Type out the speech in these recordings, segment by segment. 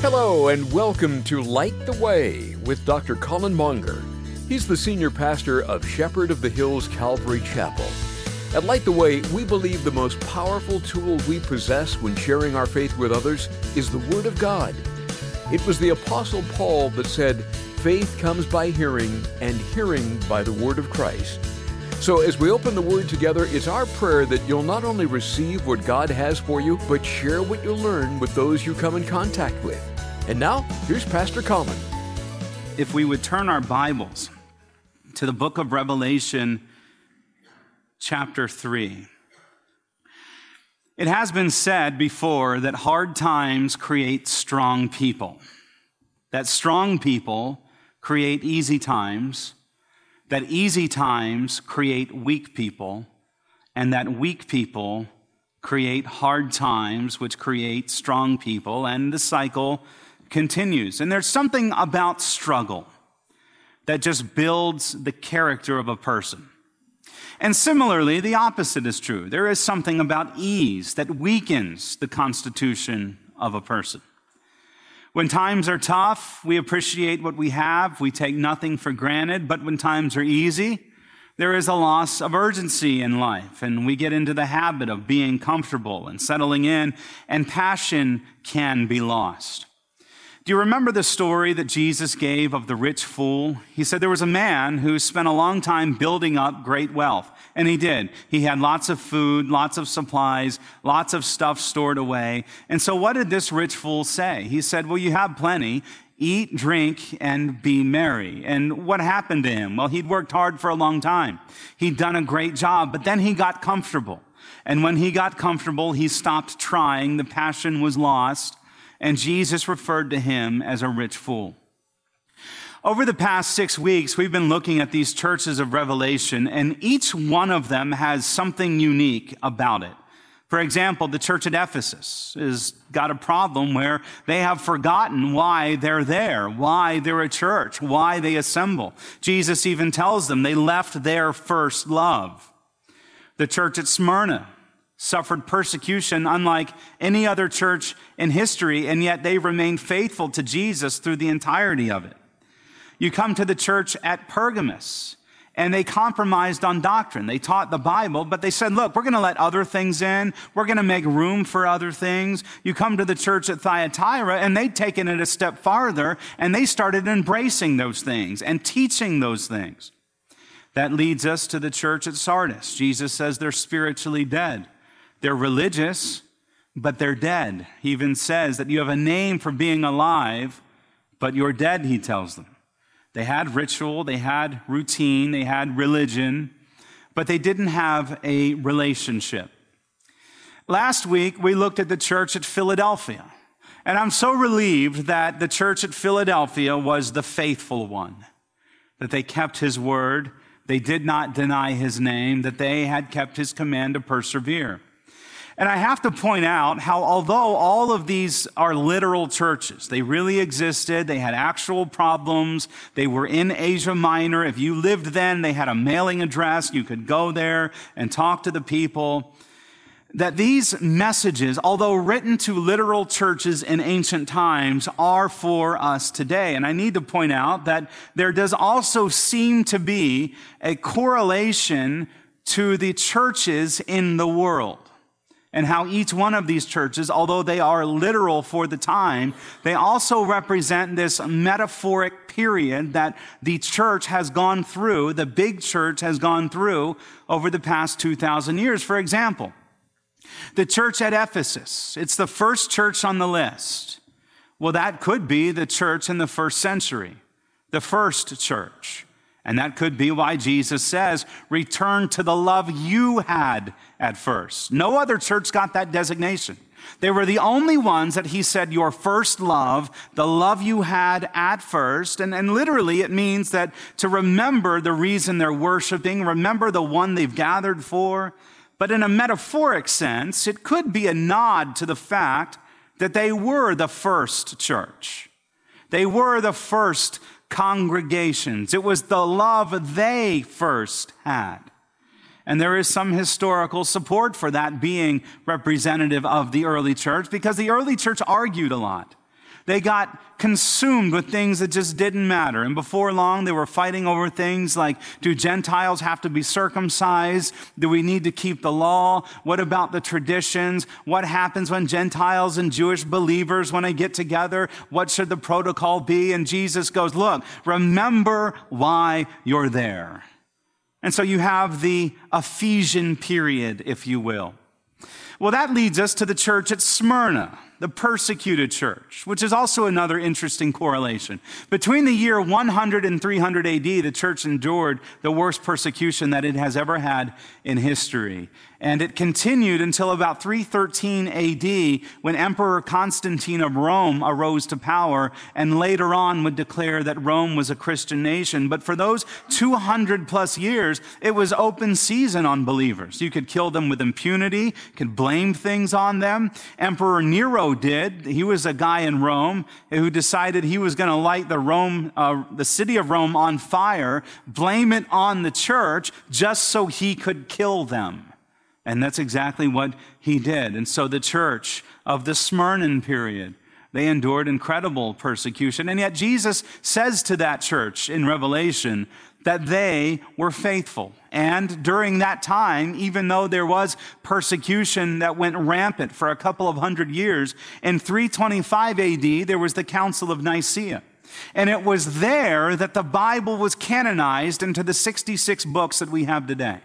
Hello and welcome to Light the Way with Dr. Colin Monger. He's the senior pastor of Shepherd of the Hills Calvary Chapel. At Light the Way, we believe the most powerful tool we possess when sharing our faith with others is the Word of God. It was the Apostle Paul that said, "Faith comes by hearing, and hearing by the Word of Christ." So as we open the Word together, it's our prayer that you'll not only receive what God has for you, but share what you learn with those you come in contact with. And now, here's Pastor Colin. If we would turn our Bibles to the book of Revelation, chapter 3. It has been said before that hard times create strong people, that strong people create easy times, that easy times create weak people, and that weak people create hard times, which create strong people, and the cycle continues. And there's something about struggle that just builds the character of a person. And similarly, the opposite is true. There is something about ease that weakens the constitution of a person. When times are tough, we appreciate what we have. We take nothing for granted. But when times are easy, there is a loss of urgency in life, and we get into the habit of being comfortable and settling in, and passion can be lost. Do you remember the story that Jesus gave of the rich fool? He said there was a man who spent a long time building up great wealth, and he did. He had lots of food, lots of supplies, lots of stuff stored away. And so what did this rich fool say? He said, well, you have plenty. Eat, drink, and be merry. And what happened to him? Well, he'd worked hard for a long time. He'd done a great job, but then he got comfortable. And when he got comfortable, he stopped trying. The passion was lost. And Jesus referred to him as a rich fool. Over the past 6 weeks, we've been looking at these churches of Revelation, and each one of them has something unique about it. For example, the church at Ephesus has got a problem where they have forgotten why they're there, why they're a church, why they assemble. Jesus even tells them they left their first love. The church at Smyrna suffered persecution unlike any other church in history, and yet they remained faithful to Jesus through the entirety of it. You come to the church at Pergamos, and they compromised on doctrine. They taught the Bible, but they said, look, we're going to let other things in. We're going to make room for other things. You come to the church at Thyatira, and they'd taken it a step farther, and they started embracing those things and teaching those things. That leads us to the church at Sardis. Jesus says they're spiritually dead. They're religious, but they're dead. He even says that you have a name for being alive, but you're dead, he tells them. They had ritual, they had routine, they had religion, but they didn't have a relationship. Last week, we looked at the church at Philadelphia, and I'm so relieved that the church at Philadelphia was the faithful one, that they kept his word, they did not deny his name, that they had kept his command to persevere. And I have to point out how although all of these are literal churches, they really existed, they had actual problems, they were in Asia Minor. If you lived then, they had a mailing address, you could go there and talk to the people. That these messages, although written to literal churches in ancient times, are for us today. And I need to point out that there does also seem to be a correlation to the churches in the world. And how each one of these churches, although they are literal for the time, they also represent this metaphoric period that the church has gone through, the big church has gone through over the past 2,000 years. For example, the church at Ephesus, it's the first church on the list. Well, that could be the church in the first century, the first church. And that could be why Jesus says, return to the love you had at first. No other church got that designation. They were the only ones that he said, your first love, the love you had at first. And literally it means that to remember the reason they're worshiping, remember the one they've gathered for. But in a metaphoric sense, it could be a nod to the fact that they were the first church. They were the first congregations. It was the love they first had. And there is some historical support for that being representative of the early church, because the early church argued a lot. They got consumed with things that just didn't matter. And before long, they were fighting over things like, do Gentiles have to be circumcised? Do we need to keep the law? What about the traditions? What happens when Gentiles and Jewish believers, when they get together? What should the protocol be? And Jesus goes, look, remember why you're there. And so you have the Ephesian period, if you will. Well, that leads us to the church at Smyrna, the persecuted church, which is also another interesting correlation. Between the year 100 and 300 AD, the church endured the worst persecution that it has ever had in history. And it continued until about 313 AD, when Emperor Constantine of Rome arose to power and later on would declare that Rome was a Christian nation. But for those 200 plus years, it was open season on believers. You could kill them with impunity, could blame things on them. Emperor Nero did. He was a guy in Rome who decided he was going to light the city of Rome on fire, blame it on the church just so he could kill them. And that's exactly what he did. And so the church of the Smyrna period, they endured incredible persecution. And yet Jesus says to that church in Revelation that they were faithful. And during that time, even though there was persecution that went rampant for a couple of hundred years, in 325 AD, there was the Council of Nicaea. And it was there that the Bible was canonized into the 66 books that we have today.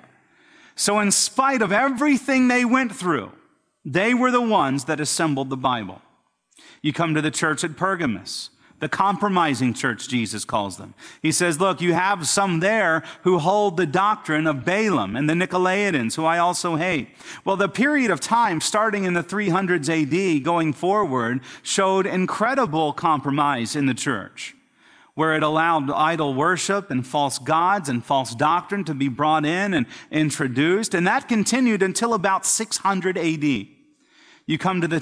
So in spite of everything they went through, they were the ones that assembled the Bible. You come to the church at Pergamos, the compromising church, Jesus calls them. He says, look, you have some there who hold the doctrine of Balaam and the Nicolaitans, who I also hate. Well, the period of time starting in the 300s AD going forward showed incredible compromise in the church, where it allowed idol worship and false gods and false doctrine to be brought in and introduced. And that continued until about 600 AD. You come to the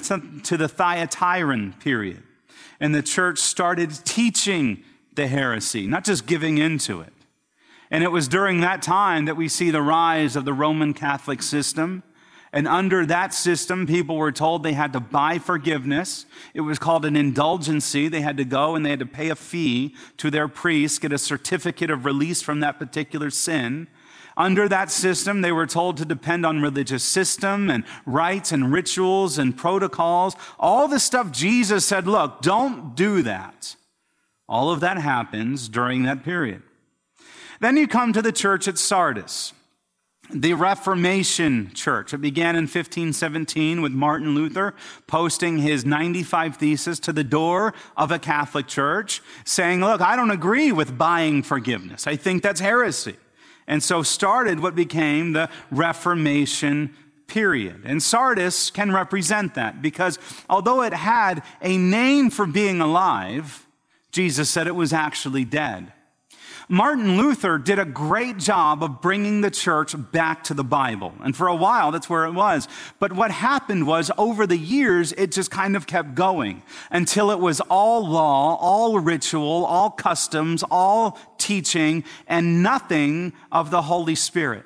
Thyatiran period, and the church started teaching the heresy, not just giving into it. And it was during that time that we see the rise of the Roman Catholic system. And under that system, people were told they had to buy forgiveness. It was called an indulgency. They had to go and they had to pay a fee to their priest, get a certificate of release from that particular sin. Under that system, they were told to depend on religious system and rites and rituals and protocols. All the stuff Jesus said, look, don't do that. All of that happens during that period. Then you come to the church at Sardis, the Reformation church. It began in 1517 with Martin Luther posting his 95 Theses to the door of a Catholic church, saying, look, I don't agree with buying forgiveness. I think that's heresy. And so started what became the Reformation period. And Sardis can represent that because although it had a name for being alive, Jesus said it was actually dead. Martin Luther did a great job of bringing the church back to the Bible. And for a while, that's where it was. But what happened was, over the years, it just kind of kept going until it was all law, all ritual, all customs, all teaching, and nothing of the Holy Spirit.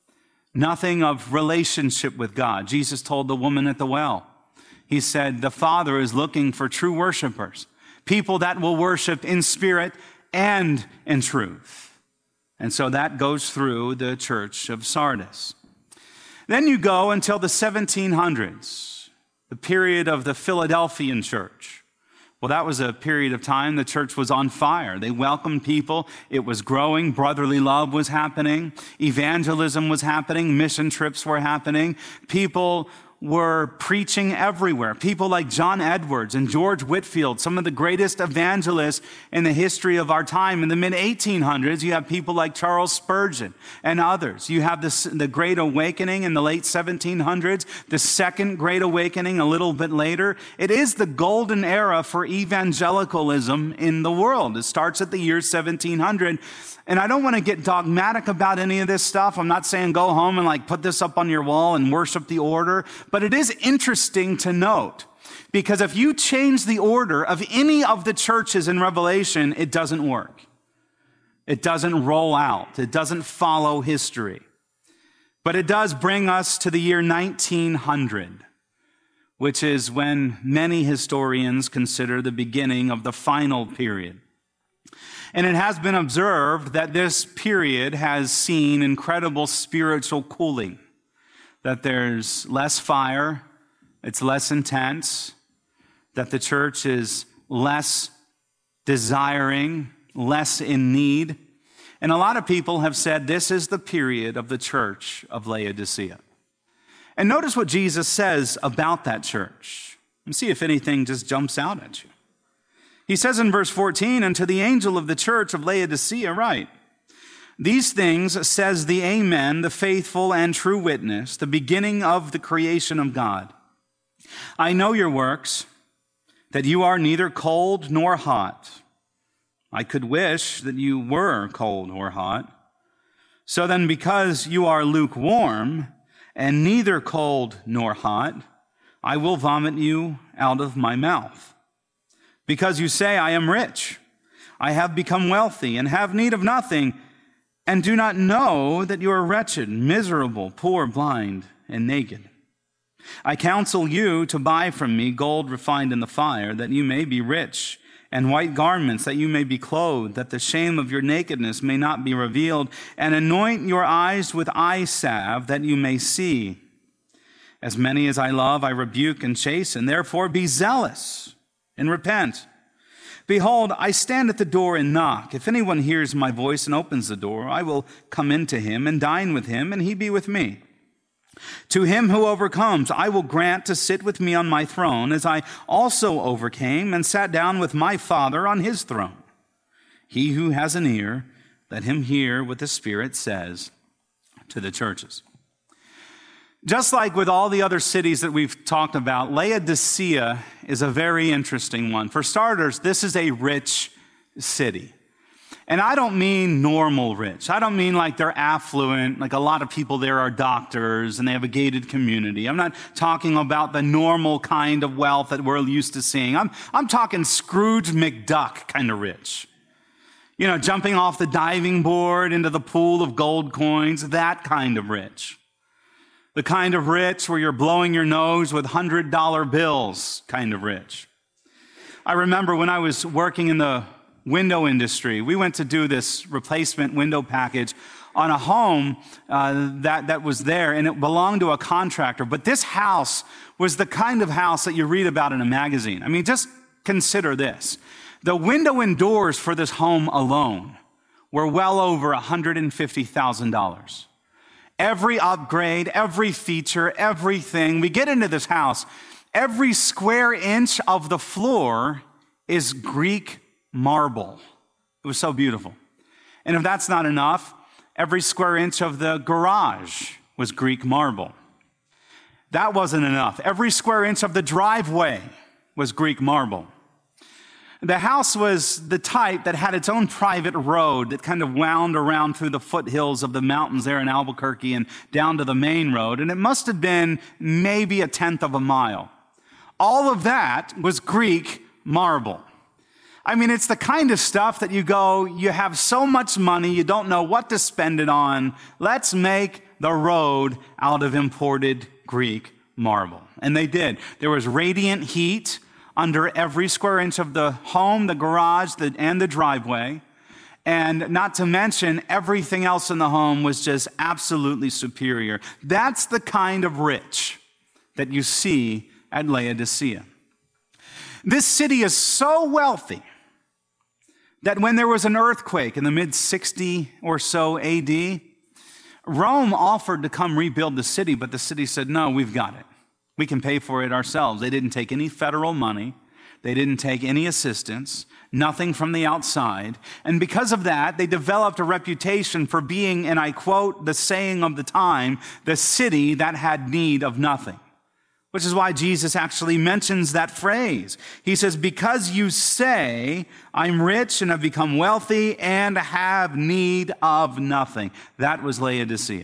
Nothing of relationship with God. Jesus told the woman at the well, he said, the Father is looking for true worshipers, people that will worship in spirit and in truth. And so that goes through the church of Sardis. Then you go until the 1700s, the period of the Philadelphian church. Well, that was a period of time the church was on fire. They welcomed people. It was growing. Brotherly love was happening. Evangelism was happening. Mission trips were happening. People were preaching everywhere. People like John Edwards and George Whitefield, some of the greatest evangelists in the history of our time. In the mid-1800s, you have people like Charles Spurgeon and others. You have the Great Awakening in the late 1700s, the Second Great Awakening a little bit later. It is the golden era for evangelicalism in the world. It starts at the year 1700. And I don't want to get dogmatic about any of this stuff. I'm not saying go home and put this up on your wall and worship the order. But it is interesting to note, because if you change the order of any of the churches in Revelation, it doesn't work. It doesn't roll out. It doesn't follow history. But it does bring us to the year 1900, which is when many historians consider the beginning of the final period. And it has been observed that this period has seen incredible spiritual cooling, that there's less fire, it's less intense, that the church is less desiring, less in need. And a lot of people have said this is the period of the church of Laodicea. And notice what Jesus says about that church, and see if anything just jumps out at you. He says in verse 14, "And to the angel of the church of Laodicea write, these things says the Amen, the faithful and true witness, the beginning of the creation of God. I know your works, that you are neither cold nor hot. I could wish that you were cold or hot. So then, because you are lukewarm and neither cold nor hot, I will vomit you out of my mouth. Because you say, I am rich, I have become wealthy and have need of nothing, and do not know that you are wretched, miserable, poor, blind, and naked. I counsel you to buy from me gold refined in the fire, that you may be rich, and white garments, that you may be clothed, that the shame of your nakedness may not be revealed, and anoint your eyes with eye salve, that you may see. As many as I love, I rebuke and chasten. Therefore be zealous and repent. Behold, I stand at the door and knock. If anyone hears my voice and opens the door, I will come into him and dine with him, and he be with me. To him who overcomes, I will grant to sit with me on my throne, as I also overcame and sat down with my Father on his throne. He who has an ear, let him hear what the Spirit says to the churches." Just like with all the other cities that we've talked about, Laodicea is a very interesting one. For starters, this is a rich city. And I don't mean normal rich. I don't mean like they're affluent, like a lot of people there are doctors and they have a gated community. I'm not talking about the normal kind of wealth that we're used to seeing. I'm talking Scrooge McDuck kind of rich. You know, jumping off the diving board into the pool of gold coins, that kind of rich. The kind of rich where you're blowing your nose with $100 bills kind of rich. I remember when I was working in the window industry, we went to do this replacement window package on a home that was there, and it belonged to a contractor. But this house was the kind of house that you read about in a magazine. I mean, just consider this. The window and doors for this home alone were well over $150,000. Every upgrade, every feature, everything. We get into this house. Every square inch of the floor is Greek marble. It was so beautiful. And if that's not enough, every square inch of the garage was Greek marble. That wasn't enough. Every square inch of the driveway was Greek marble. The house was the type that had its own private road that kind of wound around through the foothills of the mountains there in Albuquerque and down to the main road. And it must have been maybe 1/10 of a mile. All of that was Greek marble. I mean, it's the kind of stuff that you go, you have so much money, you don't know what to spend it on. Let's make the road out of imported Greek marble. And they did. There was radiant heat under every square inch of the home, the garage, and the driveway. And not to mention, everything else in the home was just absolutely superior. That's the kind of rich that you see at Laodicea. This city is so wealthy that when there was an earthquake in the mid-60 or so AD, Rome offered to come rebuild the city, but the city said, no, we've got it. We can pay for it ourselves. They didn't take any federal money. They didn't take any assistance, nothing from the outside. And because of that, they developed a reputation for being, and I quote the saying of the time, the city that had need of nothing. Which is why Jesus actually mentions that phrase. He says, because you say, I'm rich and have become wealthy and have need of nothing. That was Laodicea.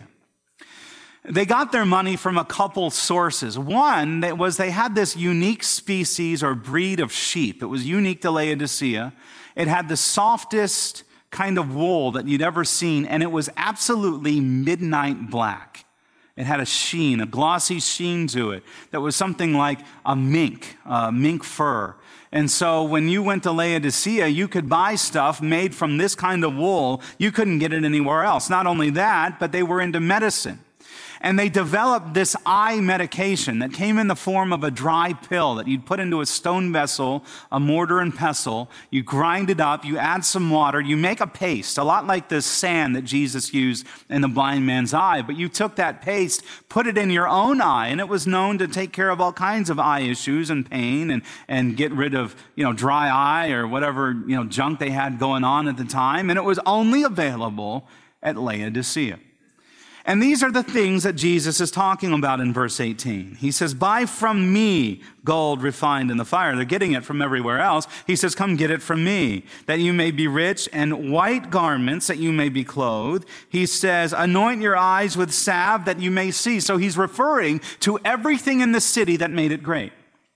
They got their money from a couple sources. One was they had this unique species or breed of sheep. It was unique to Laodicea. It had the softest kind of wool that you'd ever seen, and it was absolutely midnight black. It had a sheen, a glossy sheen to it that was something like a mink fur. And so when you went to Laodicea, you could buy stuff made from this kind of wool. You couldn't get it anywhere else. Not only that, but they were into medicine. And they developed this eye medication that came in the form of a dry pill that you'd put into a stone vessel, a mortar and pestle. You grind it up, you add some water, you make a paste, a lot like the sand that Jesus used in the blind man's eye. But you took that paste, put it in your own eye, and it was known to take care of all kinds of eye issues and pain and get rid of, dry eye or whatever, junk they had going on at the time. And it was only available at Laodicea. And these are the things that Jesus is talking about in verse 18. He says, buy from me gold refined in the fire. They're getting it from everywhere else. He says, come get it from me, that you may be rich, and white garments, that you may be clothed. He says, anoint your eyes with salve, that you may see. So he's referring to everything in the city that made it great.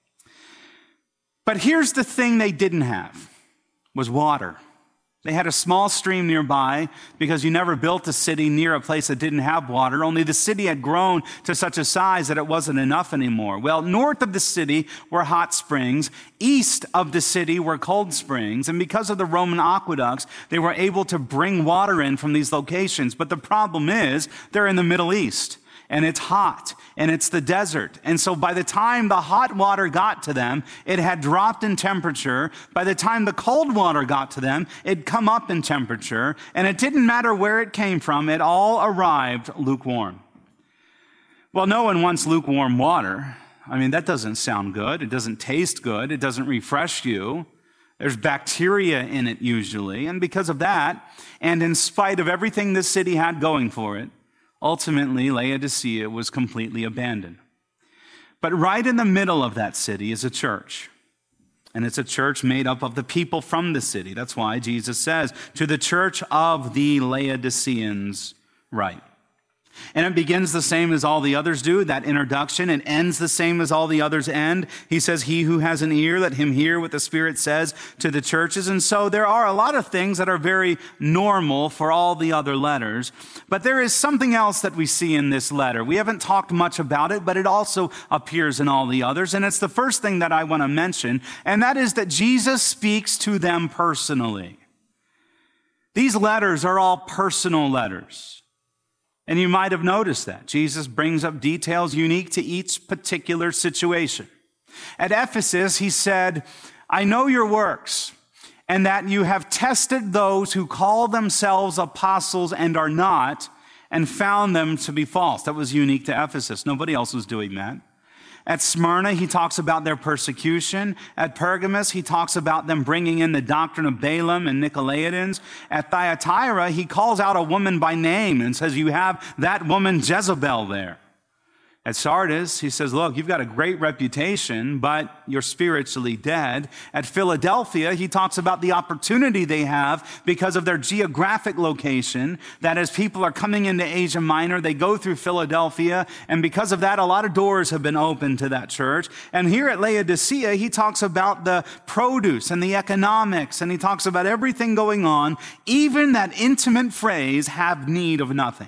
But here's the thing they didn't have, was water. They had a small stream nearby because you never built a city near a place that didn't have water. Only the city had grown to such a size that it wasn't enough anymore. Well, north of the city were hot springs. East of the city were cold springs. And because of the Roman aqueducts, they were able to bring water in from these locations. But the problem is they're in the Middle East. And it's hot, and it's the desert. And so by the time the hot water got to them, it had dropped in temperature. By the time the cold water got to them, it'd come up in temperature. And it didn't matter where it came from, it all arrived lukewarm. Well, no one wants lukewarm water. I mean, that doesn't sound good. It doesn't taste good. It doesn't refresh you. There's bacteria in it usually. And because of that, and in spite of everything this city had going for it, ultimately, Laodicea was completely abandoned. But right in the middle of that city is a church. And it's a church made up of the people from the city. That's why Jesus says, to the church of the Laodiceans, write. And it begins the same as all the others do, that introduction. It ends the same as all the others end. He says, he who has an ear, let him hear what the Spirit says to the churches. And so there are a lot of things that are very normal for all the other letters. But there is something else that we see in this letter. We haven't talked much about it, but it also appears in all the others. And it's the first thing that I want to mention, and that is that Jesus speaks to them personally. These letters are all personal letters. And you might have noticed that. Jesus brings up details unique to each particular situation. At Ephesus, he said, I know your works, and that you have tested those who call themselves apostles and are not, and found them to be false. That was unique to Ephesus. Nobody else was doing that. At Smyrna, he talks about their persecution. At Pergamos, he talks about them bringing in the doctrine of Balaam and Nicolaitans. At Thyatira, he calls out a woman by name and says, you have that woman Jezebel there. At Sardis, he says, look, you've got a great reputation, but you're spiritually dead. At Philadelphia, he talks about the opportunity they have because of their geographic location, that as people are coming into Asia Minor, they go through Philadelphia, and because of that, a lot of doors have been opened to that church. And here at Laodicea, he talks about the produce and the economics, and he talks about everything going on, even that intimate phrase, have need of nothing.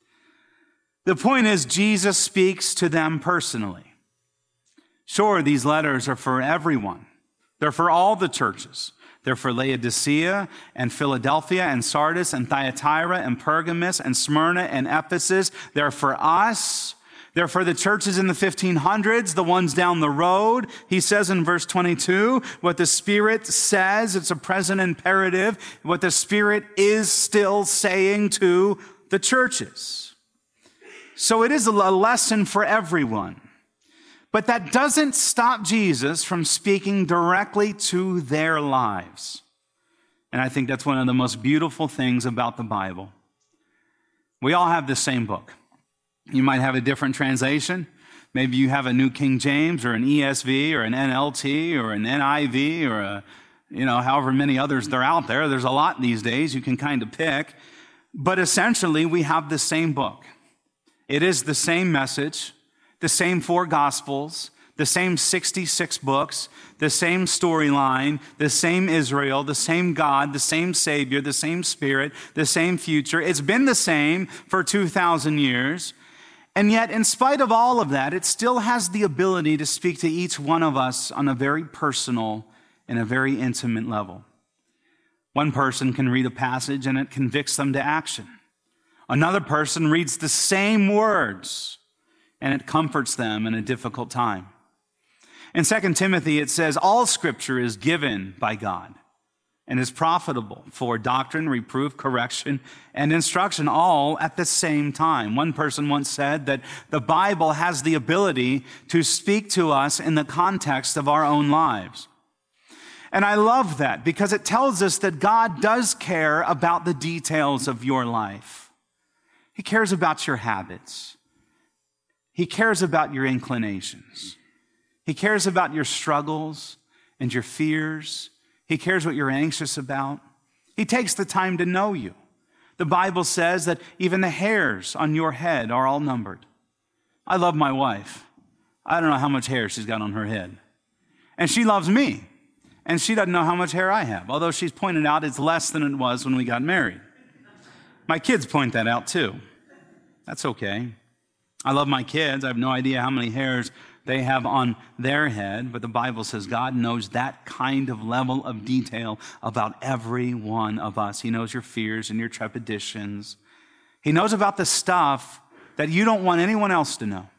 The point is, Jesus speaks to them personally. Sure, these letters are for everyone. They're for all the churches. They're for Laodicea and Philadelphia and Sardis and Thyatira and Pergamos and Smyrna and Ephesus. They're for us. They're for the churches in the 1500s, the ones down the road. He says in verse 22, what the Spirit says, it's a present imperative, what the Spirit is still saying to the churches. So it is a lesson for everyone. But that doesn't stop Jesus from speaking directly to their lives. And I think that's one of the most beautiful things about the Bible. We all have the same book. You might have a different translation. Maybe you have a New King James or an ESV or an NLT or an NIV or however many others there are out there. There's a lot these days you can kind of pick. But essentially, we have the same book. It is the same message, the same 4 Gospels, the same 66 books, the same storyline, the same Israel, the same God, the same Savior, the same Spirit, the same future. It's been the same for 2,000 years. And yet, in spite of all of that, it still has the ability to speak to each one of us on a very personal and a very intimate level. One person can read a passage and it convicts them to action. Another person reads the same words and it comforts them in a difficult time. In 2 Timothy, it says, all Scripture is given by God and is profitable for doctrine, reproof, correction, and instruction, all at the same time. One person once said that the Bible has the ability to speak to us in the context of our own lives. And I love that because it tells us that God does care about the details of your life. He cares about your habits. He cares about your inclinations. He cares about your struggles and your fears. He cares what you're anxious about. He takes the time to know you. The Bible says that even the hairs on your head are all numbered. I love my wife. I don't know how much hair she's got on her head. And she loves me. And she doesn't know how much hair I have, although she's pointed out it's less than it was when we got married. My kids point that out too. That's okay. I love my kids. I have no idea how many hairs they have on their head, but the Bible says God knows that kind of level of detail about every one of us. He knows your fears and your trepidations. He knows about the stuff that you don't want anyone else to know.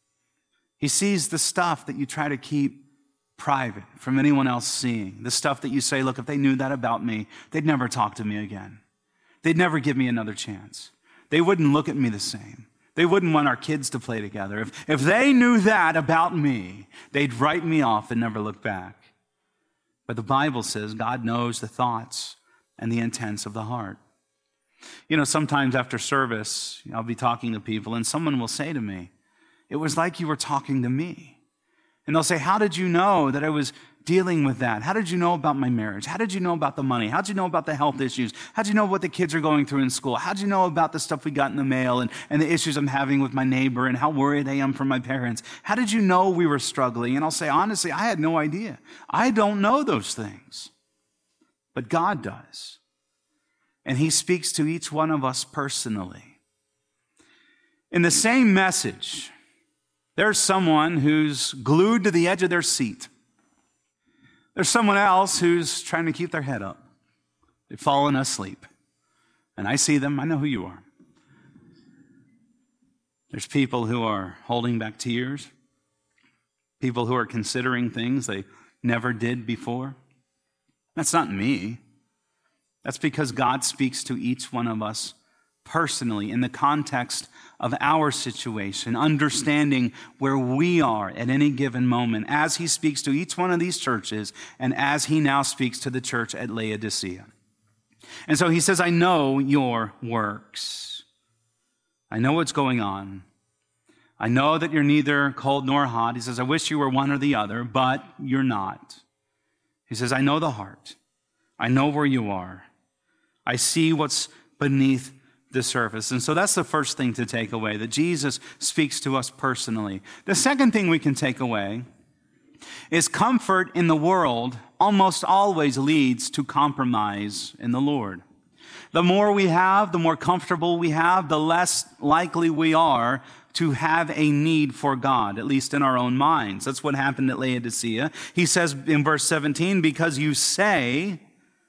He sees the stuff that you try to keep private from anyone else seeing. The stuff that you say, look, if they knew that about me, they'd never talk to me again. They'd never give me another chance. They wouldn't look at me the same. They wouldn't want our kids to play together. If they knew that about me, they'd write me off and never look back. But the Bible says God knows the thoughts and the intents of the heart. You know, sometimes after service, I'll be talking to people and someone will say to me, it was like you were talking to me. And they'll say, how did you know that I was dealing with that? How did you know about my marriage? How did you know about the money? How did you know about the health issues? How did you know what the kids are going through in school? How did you know about the stuff we got in the mail and the issues I'm having with my neighbor and how worried I am for my parents? How did you know we were struggling? And I'll say, honestly, I had no idea. I don't know those things. But God does. And He speaks to each one of us personally. In the same message, there's someone who's glued to the edge of their seat. There's someone else who's trying to keep their head up. They've fallen asleep. And I see them. I know who you are. There's people who are holding back tears. People who are considering things they never did before. That's not me. That's because God speaks to each one of us personally in the context of our situation, understanding where we are at any given moment as He speaks to each one of these churches and as He now speaks to the church at Laodicea. And so He says, I know your works. I know what's going on. I know that you're neither cold nor hot. He says, I wish you were one or the other, but you're not. He says, I know the heart. I know where you are. I see what's beneath the surface. And so that's the first thing to take away, that Jesus speaks to us personally. The second thing we can take away is comfort in the world almost always leads to compromise in the Lord. The more we have, the more comfortable we have, the less likely we are to have a need for God, at least in our own minds. That's what happened at Laodicea. He says in verse 17, because you say,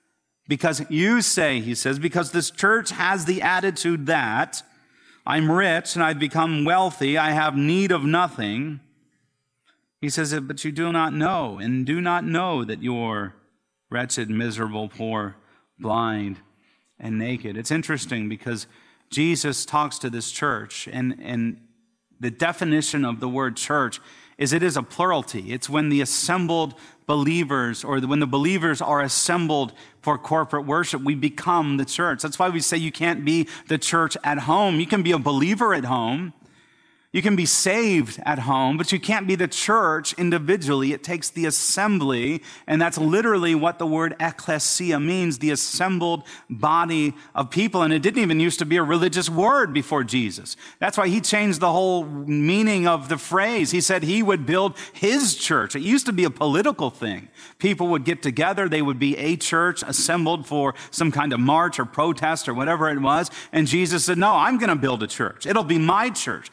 he says, because this church has the attitude that I'm rich and I've become wealthy, I have need of nothing. He says, but you do not know and do not know that you're wretched, miserable, poor, blind, and naked. It's interesting because Jesus talks to this church and the definition of the word church is it is a plurality. It's when the assembled believers or when the believers are assembled for corporate worship, we become the church. That's why we say you can't be the church at home. You can be a believer at home. You can be saved at home, but you can't be the church individually. It takes the assembly, and that's literally what the word ecclesia means, the assembled body of people. And it didn't even used to be a religious word before Jesus. That's why He changed the whole meaning of the phrase. He said He would build His church. It used to be a political thing. People would get together. They would be a church assembled for some kind of march or protest or whatever it was. And Jesus said, no, I'm going to build a church. It'll be my church. It'll be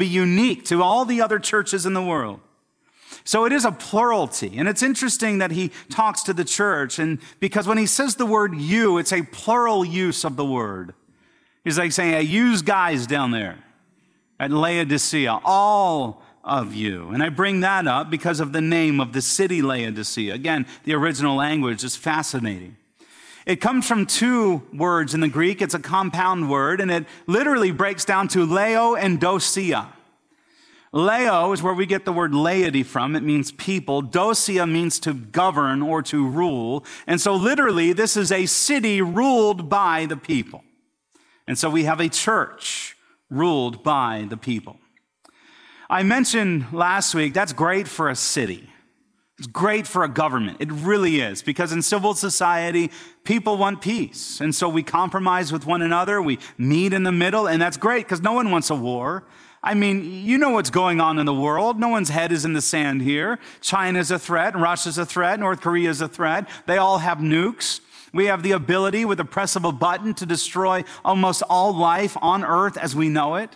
unique to all the other churches in the world. So it is a plurality. And it's interesting that he talks to the church, and because when he says the word you, it's a plural use of the word. He's like saying, hey, you guys down there at Laodicea, all of you. And I bring that up because of the name of the city Laodicea. Again, the original language is fascinating. It comes from two words in the Greek. It's a compound word, and it literally breaks down to Leo and Dosia. Leo is where we get the word laity from. It means people. Dosia means to govern or to rule. And so literally, this is a city ruled by the people. And so we have a church ruled by the people. I mentioned last week, that's great for a city. It's great for a government. It really is, because in civil society, people want peace. And so we compromise with one another. We meet in the middle, and that's great because no one wants a war. I mean, you know what's going on in the world. No one's head is in the sand here. China's a threat, Russia's a threat, North Korea's a threat. They all have nukes. We have the ability with the press of a button to destroy almost all life on earth as we know it.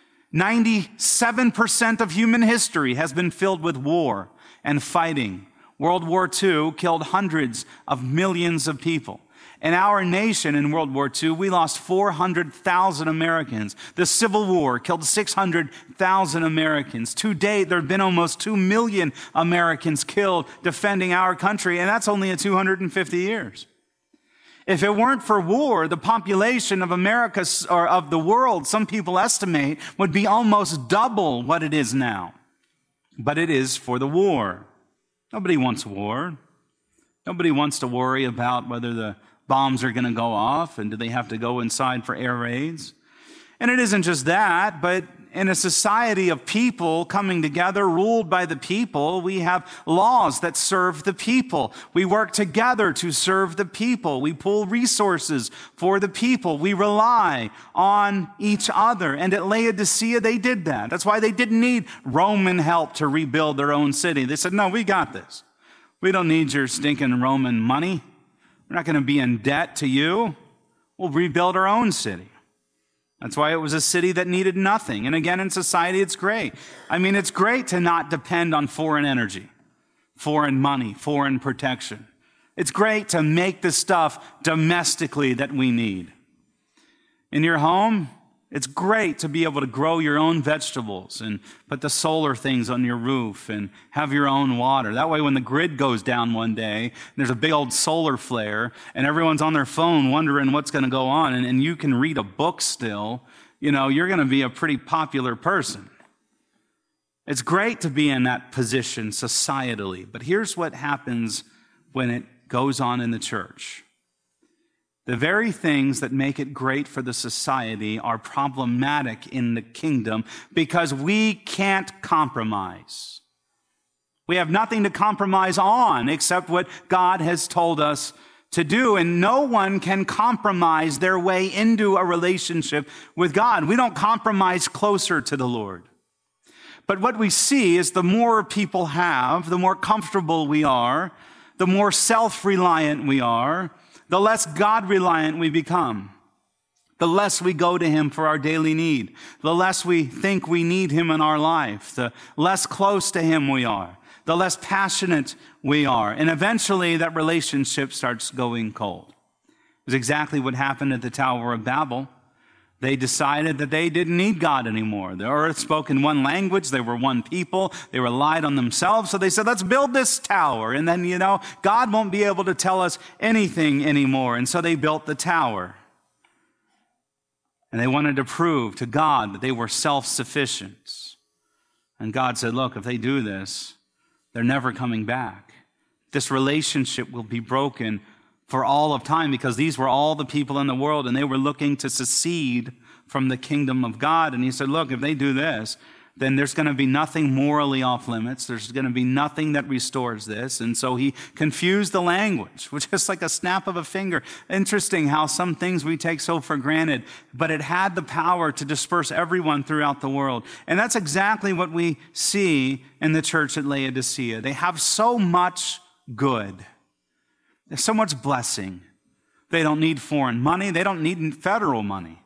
97% of human history has been filled with war and fighting. World War II killed hundreds of millions of people. In our nation in World War II, we lost 400,000 Americans. The Civil War killed 600,000 Americans. To date, there have been almost 2 million Americans killed defending our country, and that's only in 250 years. If it weren't for war, the population of America, or of the world, some people estimate, would be almost double what it is now. But it is for the war. Nobody wants war. Nobody wants to worry about whether the bombs are going to go off and do they have to go inside for air raids. And it isn't just that, but in a society of people coming together, ruled by the people, we have laws that serve the people. We work together to serve the people. We pool resources for the people. We rely on each other. And at Laodicea, they did that. That's why they didn't need Roman help to rebuild their own city. They said, no, we got this. We don't need your stinking Roman money. We're not going to be in debt to you. We'll rebuild our own city. That's why it was a city that needed nothing. And again, in society, it's great. I mean, it's great to not depend on foreign energy, foreign money, foreign protection. It's great to make the stuff domestically that we need. In your home, it's great to be able to grow your own vegetables and put the solar things on your roof and have your own water. That way, when the grid goes down one day, there's a big old solar flare and everyone's on their phone wondering what's going to go on, and you can read a book still, you're going to be a pretty popular person. It's great to be in that position societally, but here's what happens when it goes on in the church. The very things that make it great for the society are problematic in the kingdom because we can't compromise. We have nothing to compromise on except what God has told us to do, and no one can compromise their way into a relationship with God. We don't compromise closer to the Lord. But what we see is the more people have, the more comfortable we are, the more self-reliant we are, the less God-reliant we become, the less we go to Him for our daily need, the less we think we need Him in our life, the less close to Him we are, the less passionate we are. And eventually that relationship starts going cold. It was exactly what happened at the Tower of Babel. They decided that they didn't need God anymore. The earth spoke in one language. They were one people. They relied on themselves. So they said, let's build this tower. And then, God won't be able to tell us anything anymore. And so they built the tower. And they wanted to prove to God that they were self-sufficient. And God said, look, if they do this, they're never coming back. This relationship will be broken for all of time, because these were all the people in the world and they were looking to secede from the kingdom of God. And He said, look, if they do this, then there's going to be nothing morally off limits. There's going to be nothing that restores this. And so He confused the language, which is like a snap of a finger. Interesting how some things we take so for granted, but it had the power to disperse everyone throughout the world. And that's exactly what we see in the church at Laodicea. They have so much good. There's so much blessing. They don't need foreign money. They don't need federal money.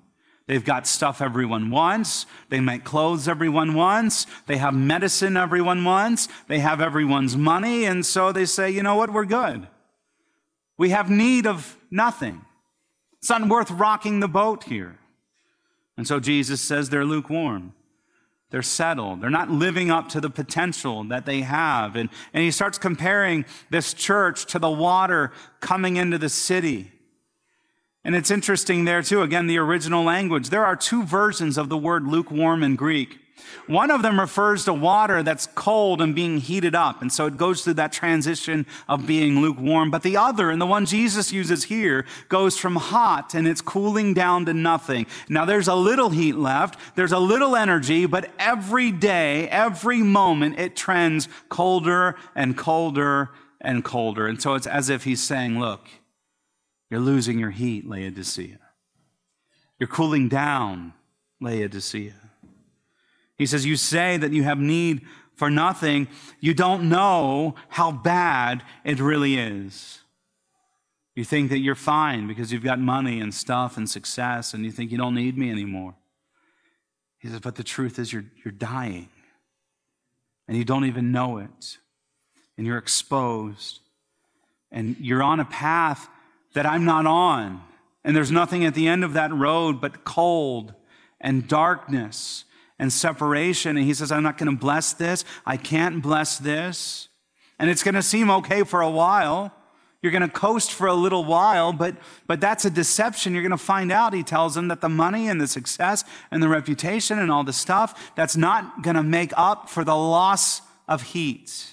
They've got stuff everyone wants. They make clothes everyone wants. They have medicine everyone wants. They have everyone's money. And so they say, you know what, we're good. We have need of nothing. It's not worth rocking the boat here. And so Jesus says they're lukewarm. They're settled. They're not living up to the potential that they have. And he starts comparing this church to the water coming into the city. And it's interesting there too, again, the original language. There are two versions of the word lukewarm in Greek. One of them refers to water that's cold and being heated up. And so it goes through that transition of being lukewarm. But the other, and the one Jesus uses here, goes from hot and it's cooling down to nothing. Now there's a little heat left. There's a little energy, but every day, every moment, it trends colder and colder and colder. And so it's as if he's saying, look, you're losing your heat, Laodicea. You're cooling down, Laodicea. He says, you say that you have need for nothing. You don't know how bad it really is. You think that you're fine because you've got money and stuff and success, and you think you don't need me anymore. He says, but the truth is you're dying, and you don't even know it, and you're exposed, and you're on a path that I'm not on, and there's nothing at the end of that road but cold and darkness and separation. And he says, I'm not going to bless this. I can't bless this. And it's going to seem okay for a while. You're going to coast for a little while, but that's a deception. You're going to find out, he tells them, that the money and the success and the reputation and all the stuff, that's not going to make up for the loss of heat.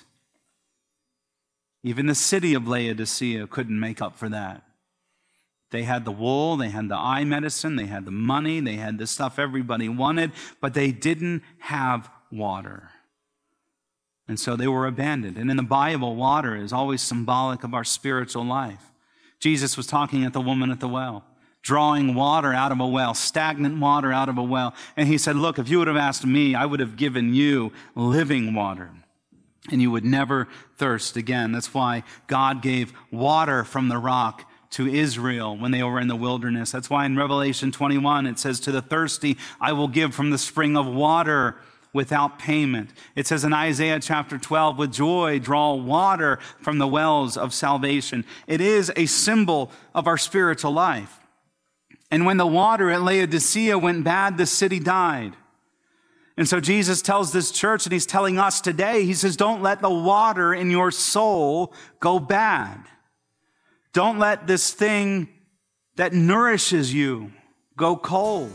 Even the city of Laodicea couldn't make up for that. They had the wool, they had the eye medicine, they had the money, they had the stuff everybody wanted, but they didn't have water. And so they were abandoned. And in the Bible, water is always symbolic of our spiritual life. Jesus was talking at the woman at the well, drawing water out of a well, stagnant water out of a well. And he said, look, if you would have asked me, I would have given you living water, and you would never thirst again. That's why God gave water from the rock to Israel when they were in the wilderness. That's why in Revelation 21, it says, to the thirsty, I will give from the spring of water without payment. It says in Isaiah chapter 12, with joy, draw water from the wells of salvation. It is a symbol of our spiritual life. And when the water at Laodicea went bad, the city died. And so Jesus tells this church, and he's telling us today, he says, don't let the water in your soul go bad. Don't let this thing that nourishes you go cold.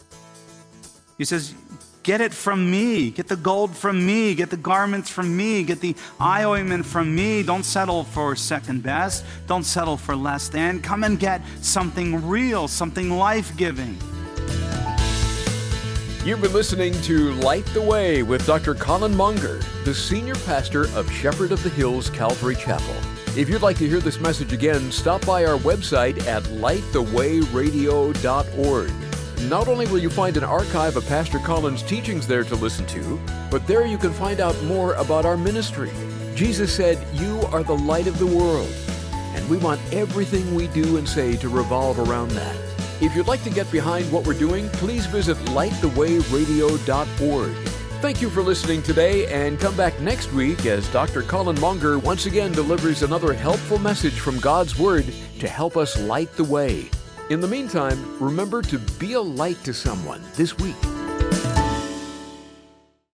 He says, get it from me. Get the gold from me. Get the garments from me. Get the eye ointment from me. Don't settle for second best. Don't settle for less than. Come and get something real, something life-giving. You've been listening to Light the Way with Dr. Colin Monger, the senior pastor of Shepherd of the Hills Calvary Chapel. If you'd like to hear this message again, stop by our website at lightthewayradio.org. Not only will you find an archive of Pastor Colin's teachings there to listen to, but there you can find out more about our ministry. Jesus said, you are the light of the world, and we want everything we do and say to revolve around that. If you'd like to get behind what we're doing, please visit lightthewayradio.org. Thank you for listening today, and come back next week as Dr. Colin Monger once again delivers another helpful message from God's Word to help us light the way. In the meantime, remember to be a light to someone this week.